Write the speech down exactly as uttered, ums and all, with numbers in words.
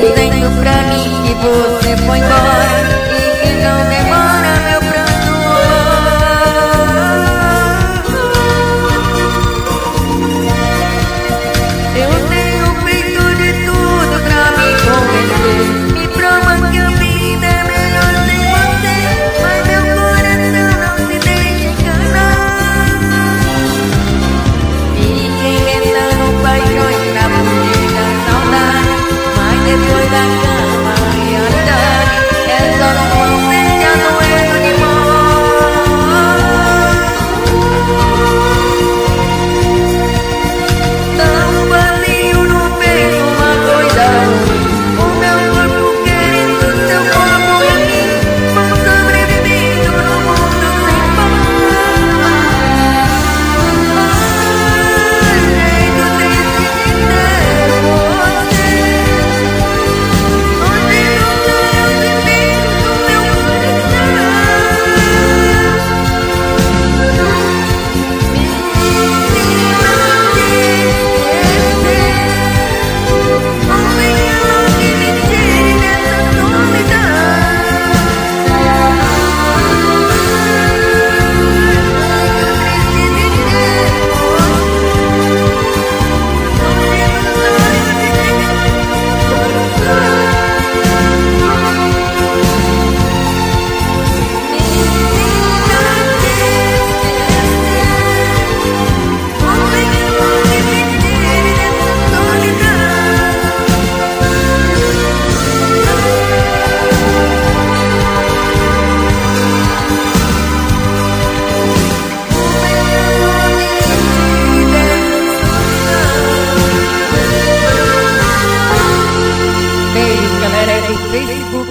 dizendo pra mim que você foi embora e que não demora meu pranto. Eu tenho feito de tudo pra me convencer, me prova que a vida é melhor sem você, mas meu coração não se deixa enganar. Fica inventando paixões pra fugir da saudade, mas depois da cama a realidade é só sua ausência doendo demais. Dá um vazio no peito, uma coisa ruim, o meu corpo querendo seu corpo em mim, vou sobrevivendo no mundo sem paz. Jeito triste de ter você, onde eu sonho de mim no meu coração. Beijo, galera aí do Facebook.